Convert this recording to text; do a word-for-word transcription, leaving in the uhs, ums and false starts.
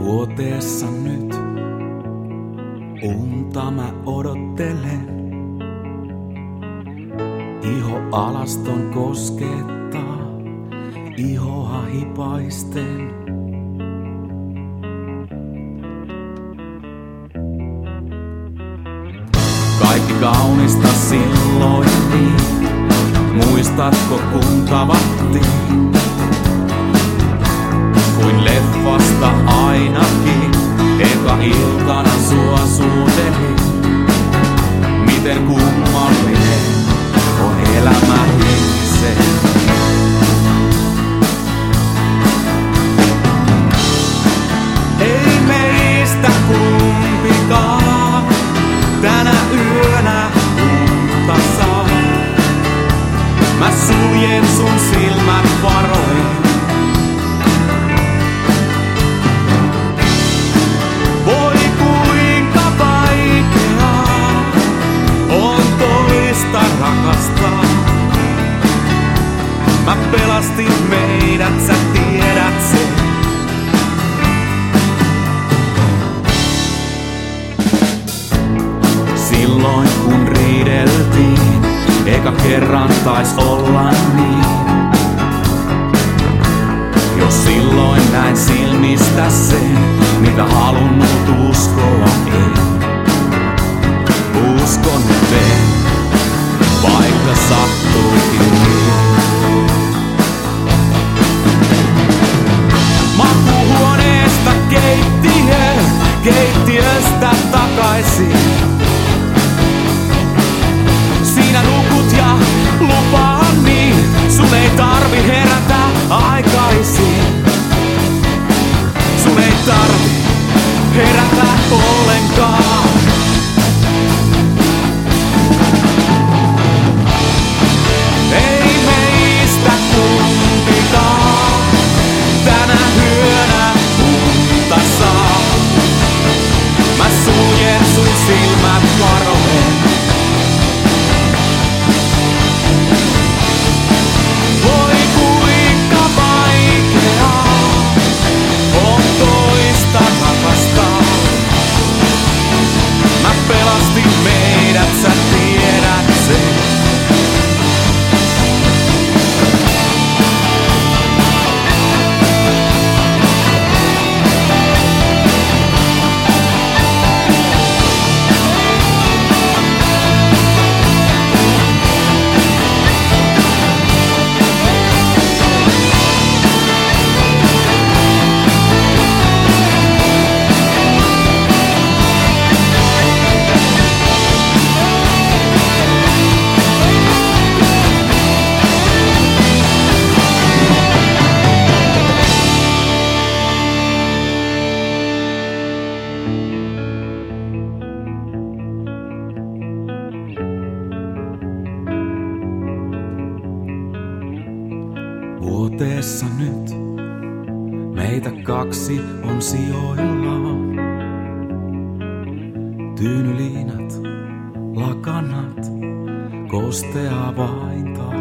Vuoteessa nyt unta mä odottelen. Iho alaston koskettaa, ihoa hipaisten. Kaikki kaunista silloin niin, muistatko kun tavattiin? Kuin leffasta ainakin, eka iltana sua suutelin. Miten kummallinen on elämä ihmisen. Ei meistä kumpikaan tänä yönä unta saa. Mä suljen sun silmät varoen. Voi kuinka vaikeaa on toista rakastaa. Mä pelastin meidät, sä tiedät sen. Silloin kun riideltiin, eka kerran tais olla niin. Jos silloin näin silmistä sen, mitä halunnut uskoa ei. Uskon nyt en, vaikka sattuikin niin. Makuuhuoneesta keittiöön, keittiöstä takaisin. Siinä nukut ja lupaan niin, sun ei tarvi herätä aikaisin. Sun ei tarvi herätä ollenkaan. Ei meistä kumpikaan tänä yönä unta saa. Mä suljen sun silmät varoen. Voi kuinka vaikeaa on toista rakastaa. Mä pelastin meidät, sä tiedät sen. Vuoteessa nyt meitä kaksi on sijoillaan. Tyynyliinat, lakanat, kosteaa vain taas.